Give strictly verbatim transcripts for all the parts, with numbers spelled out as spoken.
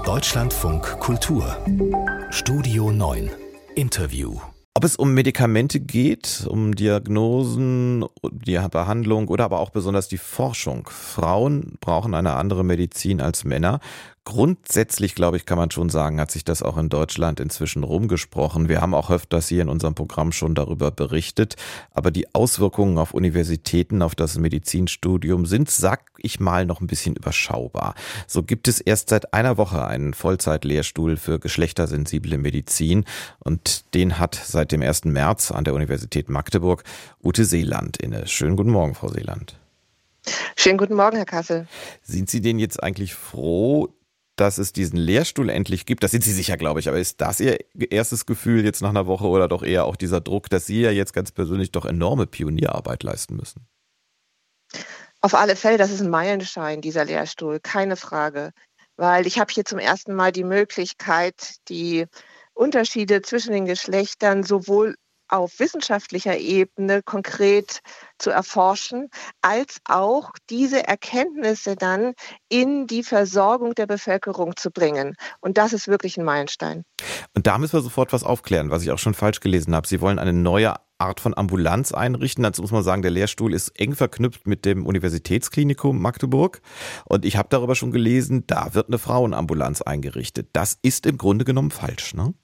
Deutschlandfunk Kultur Studio neun Interview. Ob es um Medikamente geht, um Diagnosen, die Behandlung oder aber auch besonders die Forschung. Frauen brauchen eine andere Medizin als Männer. Grundsätzlich, glaube ich, kann man schon sagen, hat sich das auch in Deutschland inzwischen rumgesprochen. Wir haben auch öfters hier in unserem Programm schon darüber berichtet. Aber die Auswirkungen auf Universitäten, auf das Medizinstudium sind, sag ich mal, noch ein bisschen überschaubar. So gibt es erst seit einer Woche einen Vollzeitlehrstuhl für geschlechtersensible Medizin. Und den hat seit dem ersten März an der Universität Magdeburg Ute Seeland inne. Schönen guten Morgen, Frau Seeland. Schönen guten Morgen, Herr Kassel. Sind Sie denn jetzt eigentlich froh, dass es diesen Lehrstuhl endlich gibt? Das sind Sie sicher, glaube ich. Aber ist das Ihr erstes Gefühl jetzt nach einer Woche oder doch eher auch dieser Druck, dass Sie ja jetzt ganz persönlich doch enorme Pionierarbeit leisten müssen? Auf alle Fälle, das ist ein Meilenstein, dieser Lehrstuhl, keine Frage. Weil ich habe hier zum ersten Mal die Möglichkeit, die Unterschiede zwischen den Geschlechtern sowohl auf wissenschaftlicher Ebene konkret zu erforschen, als auch diese Erkenntnisse dann in die Versorgung der Bevölkerung zu bringen. Und das ist wirklich ein Meilenstein. Und da müssen wir sofort was aufklären, was ich auch schon falsch gelesen habe. Sie wollen eine neue Art von Ambulanz einrichten. Dazu muss man sagen, der Lehrstuhl ist eng verknüpft mit dem Universitätsklinikum Magdeburg. Und ich habe darüber schon gelesen, da wird eine Frauenambulanz eingerichtet. Das ist im Grunde genommen falsch, ne?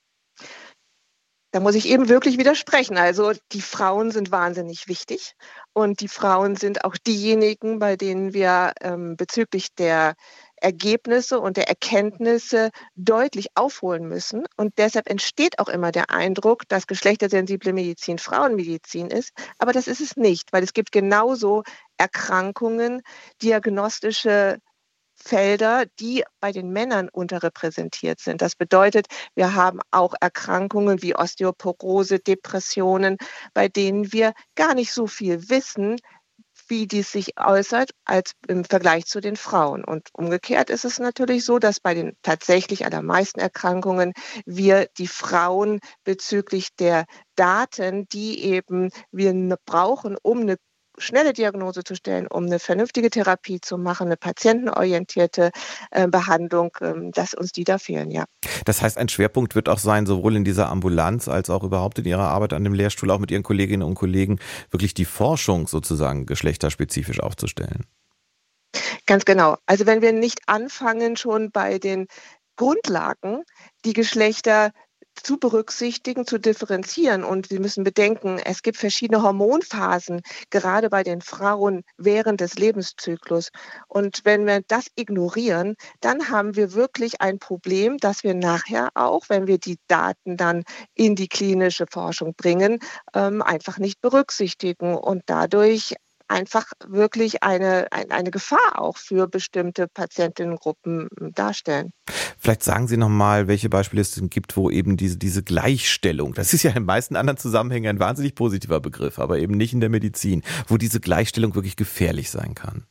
Da muss ich eben wirklich widersprechen. Also die Frauen sind wahnsinnig wichtig und die Frauen sind auch diejenigen, bei denen wir ähm, bezüglich der Ergebnisse und der Erkenntnisse deutlich aufholen müssen. Und deshalb entsteht auch immer der Eindruck, dass geschlechtersensible Medizin Frauenmedizin ist. Aber das ist es nicht, weil es gibt genauso Erkrankungen, diagnostische Felder, die bei den Männern unterrepräsentiert sind. Das bedeutet, wir haben auch Erkrankungen wie Osteoporose, Depressionen, bei denen wir gar nicht so viel wissen, wie dies sich äußert, als im Vergleich zu den Frauen. Und umgekehrt ist es natürlich so, dass bei den tatsächlich allermeisten Erkrankungen wir die Frauen bezüglich der Daten, die eben wir brauchen, um eine schnelle Diagnose zu stellen, um eine vernünftige Therapie zu machen, eine patientenorientierte äh, Behandlung, ähm, dass uns die da fehlen, ja. Das heißt, ein Schwerpunkt wird auch sein, sowohl in dieser Ambulanz als auch überhaupt in Ihrer Arbeit an dem Lehrstuhl, auch mit Ihren Kolleginnen und Kollegen, wirklich die Forschung sozusagen geschlechterspezifisch aufzustellen. Ganz genau. Also wenn wir nicht anfangen, schon bei den Grundlagen die Geschlechter zu berücksichtigen, zu differenzieren. Und Sie müssen bedenken, es gibt verschiedene Hormonphasen, gerade bei den Frauen während des Lebenszyklus. Und wenn wir das ignorieren, dann haben wir wirklich ein Problem, dass wir nachher auch, wenn wir die Daten dann in die klinische Forschung bringen, ähm, einfach nicht berücksichtigen und dadurch einfach wirklich eine, eine Gefahr auch für bestimmte Patientinnengruppen darstellen. Vielleicht sagen Sie nochmal, welche Beispiele es denn gibt, wo eben diese, diese Gleichstellung, das ist ja in den meisten anderen Zusammenhängen ein wahnsinnig positiver Begriff, aber eben nicht in der Medizin, wo diese Gleichstellung wirklich gefährlich sein kann.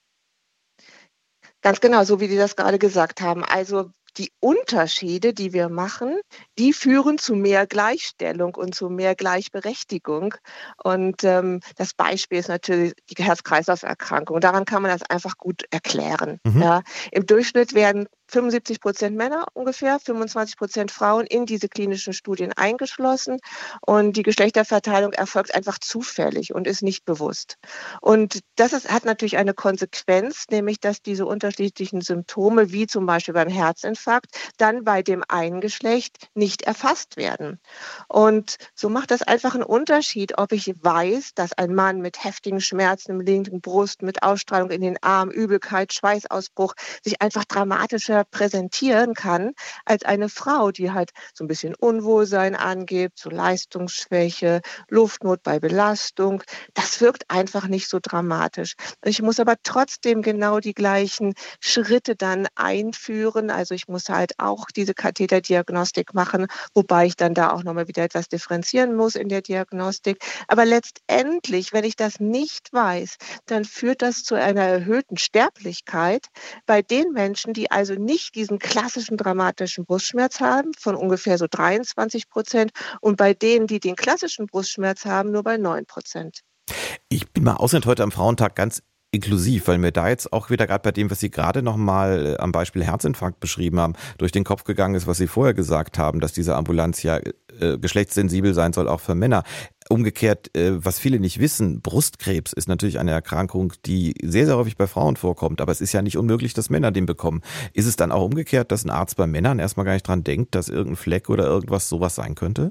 Ganz genau, so wie Sie das gerade gesagt haben. Also die Unterschiede, die wir machen, die führen zu mehr Gleichstellung und zu mehr Gleichberechtigung. Und ähm, das Beispiel ist natürlich die Herz-Kreislauf-Erkrankung. Daran kann man das einfach gut erklären. Mhm. Ja. Im Durchschnitt werden fünfundsiebzig Prozent Männer ungefähr, fünfundzwanzig Prozent Frauen in diese klinischen Studien eingeschlossen. Und die Geschlechterverteilung erfolgt einfach zufällig und ist nicht bewusst. Und das ist, hat natürlich eine Konsequenz, nämlich dass diese unterschiedlichen Symptome, wie zum Beispiel beim Herzinfarkt, dann bei dem einen Geschlecht nicht erfasst werden. Und so macht das einfach einen Unterschied, ob ich weiß, dass ein Mann mit heftigen Schmerzen im linken Brust, mit Ausstrahlung in den Arm, Übelkeit, Schweißausbruch sich einfach dramatischer präsentieren kann, als eine Frau, die halt so ein bisschen Unwohlsein angibt, so Leistungsschwäche, Luftnot bei Belastung. Das wirkt einfach nicht so dramatisch. Ich muss aber trotzdem genau die gleichen Schritte dann einführen. Also ich muss halt auch diese Katheterdiagnostik machen, wobei ich dann da auch nochmal wieder etwas differenzieren muss in der Diagnostik. Aber letztendlich, wenn ich das nicht weiß, dann führt das zu einer erhöhten Sterblichkeit bei den Menschen, die also nicht diesen klassischen dramatischen Brustschmerz haben, von ungefähr so dreiundzwanzig Prozent, und bei denen, die den klassischen Brustschmerz haben, nur bei neun Prozent. Ich bin mal ausnahmsweise heute am Frauentag ganz inklusiv, weil mir da jetzt auch wieder gerade bei dem, was Sie gerade nochmal am Beispiel Herzinfarkt beschrieben haben, durch den Kopf gegangen ist, was Sie vorher gesagt haben, dass diese Ambulanz ja äh, geschlechtssensibel sein soll, auch für Männer. Umgekehrt, äh, was viele nicht wissen, Brustkrebs ist natürlich eine Erkrankung, die sehr, sehr häufig bei Frauen vorkommt, aber es ist ja nicht unmöglich, dass Männer den bekommen. Ist es dann auch umgekehrt, dass ein Arzt bei Männern erstmal gar nicht dran denkt, dass irgendein Fleck oder irgendwas sowas sein könnte?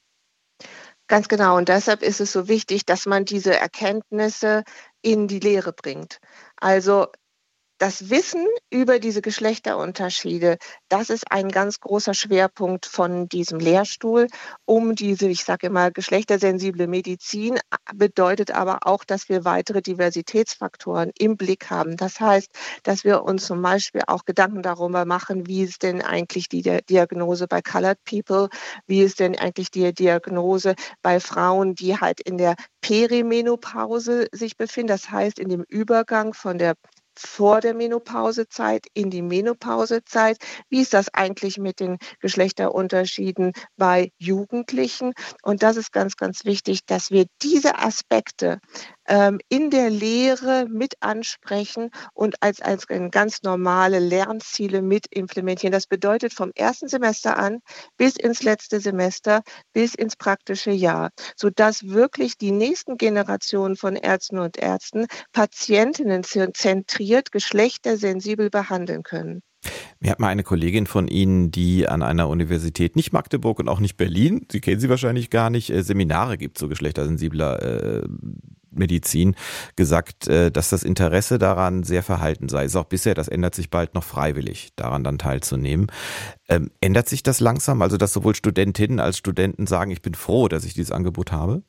Ganz genau. Und deshalb ist es so wichtig, dass man diese Erkenntnisse in die Lehre bringt. Also das Wissen über diese Geschlechterunterschiede, das ist ein ganz großer Schwerpunkt von diesem Lehrstuhl, um diese, ich sage immer, geschlechtersensible Medizin, bedeutet aber auch, dass wir weitere Diversitätsfaktoren im Blick haben. Das heißt, dass wir uns zum Beispiel auch Gedanken darüber machen, wie ist denn eigentlich die Diagnose bei Colored People, wie ist denn eigentlich die Diagnose bei Frauen, die halt in der Perimenopause sich befinden, das heißt in dem Übergang von der vor der Menopausezeit in die Menopausezeit. Wie ist das eigentlich mit den Geschlechterunterschieden bei Jugendlichen? Und das ist ganz, ganz wichtig, dass wir diese Aspekte ähm, in der Lehre mit ansprechen und als, als ganz normale Lernziele mit implementieren. Das bedeutet vom ersten Semester an bis ins letzte Semester, bis ins praktische Jahr, sodass wirklich die nächsten Generationen von Ärzten und Ärzten Patientinnen zentriert geschlechtersensibel behandeln können. Mir hat mal eine Kollegin von Ihnen, die an einer Universität, nicht Magdeburg und auch nicht Berlin, Sie kennen sie wahrscheinlich gar nicht, äh, Seminare gibt zu geschlechtersensibler äh, Medizin, gesagt, äh, dass das Interesse daran sehr verhalten sei. Ist auch bisher, das ändert sich bald noch freiwillig, daran dann teilzunehmen. Ähm, ändert sich das langsam? Also, dass sowohl Studentinnen als Studenten sagen, ich bin froh, dass ich dieses Angebot habe?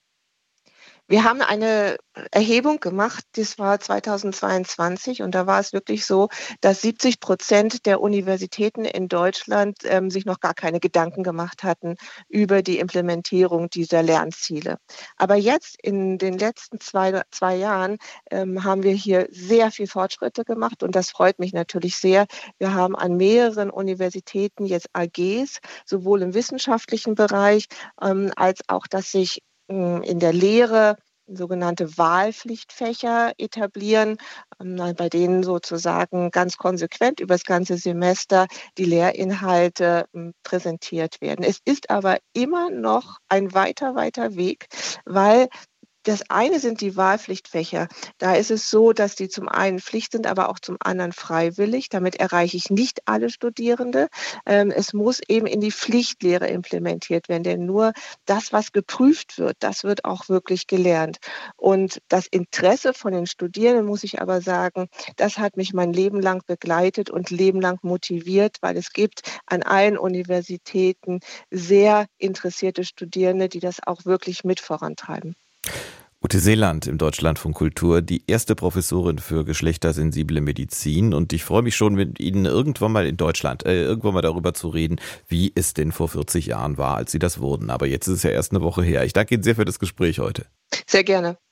Wir haben eine Erhebung gemacht, das war zweitausendzweiundzwanzig und da war es wirklich so, dass siebzig Prozent der Universitäten in Deutschland ähm, sich noch gar keine Gedanken gemacht hatten über die Implementierung dieser Lernziele. Aber jetzt in den letzten zwei, zwei Jahren ähm, haben wir hier sehr viel Fortschritte gemacht und das freut mich natürlich sehr. Wir haben an mehreren Universitäten jetzt A Gs, sowohl im wissenschaftlichen Bereich ähm, als auch, dass sich in der Lehre sogenannte Wahlpflichtfächer etablieren, bei denen sozusagen ganz konsequent über das ganze Semester die Lehrinhalte präsentiert werden. Es ist aber immer noch ein weiter, weiter Weg, weil das eine sind die Wahlpflichtfächer. Da ist es so, dass die zum einen Pflicht sind, aber auch zum anderen freiwillig. Damit erreiche ich nicht alle Studierende. Ähm, es muss eben in die Pflichtlehre implementiert werden, denn nur das, was geprüft wird, das wird auch wirklich gelernt. Und das Interesse von den Studierenden, muss ich aber sagen, das hat mich mein Leben lang begleitet und lebenlang motiviert, weil es gibt an allen Universitäten sehr interessierte Studierende, die das auch wirklich mit vorantreiben. Ute Seeland im Deutschlandfunk Kultur, die erste Professorin für geschlechtersensible Medizin. Und ich freue mich schon, mit Ihnen irgendwann mal in Deutschland, äh, irgendwann mal darüber zu reden, wie es denn vor vierzig Jahren war, als Sie das wurden. Aber jetzt ist es ja erst eine Woche her. Ich danke Ihnen sehr für das Gespräch heute. Sehr gerne.